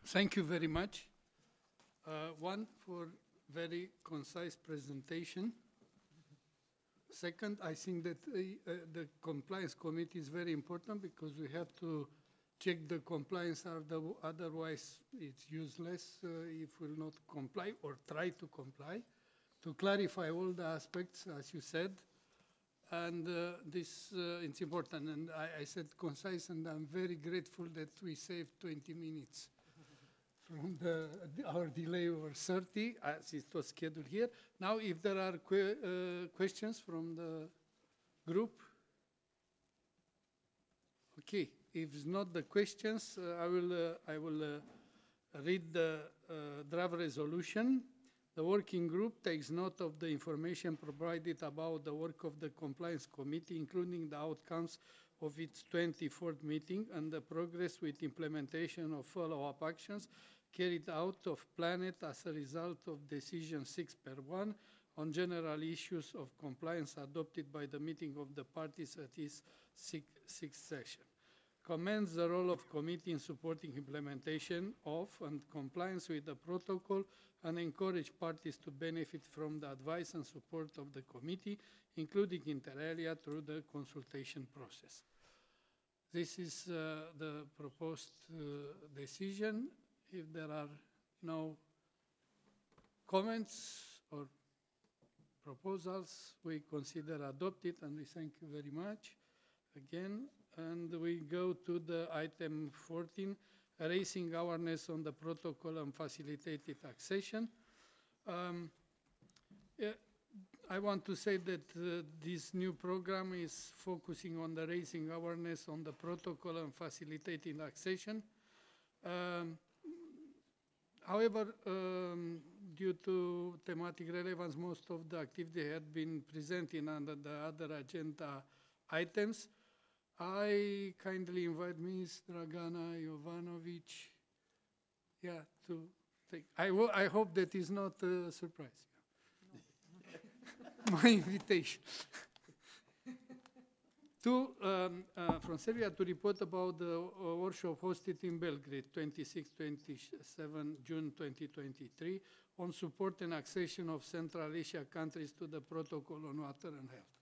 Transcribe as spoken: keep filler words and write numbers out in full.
Thank you very much. Uh, one, for very concise presentation. Second, I think that uh, uh, the compliance committee is very important because we have to check the compliance, otherwise it's useless uh, if we'll not comply or try to comply, to clarify all the aspects, as you said. And uh, this uh, it's important. And I, I said concise, and I'm very grateful that we saved twenty minutes from the, our delay over thirty, as it was scheduled here. Now, if there are que uh, questions from the group. Okay, if it's not the questions, uh, I will, uh, I will uh, read the uh, draft resolution. The working group takes note of the information provided about the work of the Compliance Committee, including the outcomes of its twenty-fourth meeting and the progress with implementation of follow-up actions carried out of Planet as a result of Decision six per one on general issues of compliance adopted by the meeting of the parties at its sixth session. Commends the role of committee in supporting implementation of and compliance with the protocol and encourage parties to benefit from the advice and support of the committee, including inter alia through the consultation process. This is uh, the proposed uh, decision. If there are no comments or proposals, we consider adopted, and we thank you very much again. And we go to the item fourteen, raising awareness on the protocol and facilitated accession. Um, yeah, I want to say that uh, this new program is focusing on the raising awareness on the protocol and facilitating accession. Um, however, um, due to thematic relevance, most of the activity had been presented under the other agenda items. I kindly invite Miz Dragana Jovanovic, yeah, to take. I, I hope that is not a surprise. My invitation. to, um, uh, from Serbia to report about the uh, workshop hosted in Belgrade, twenty-six to twenty-seven June twenty twenty-three, on support and accession of Central Asia countries to the Protocol on Water and Health.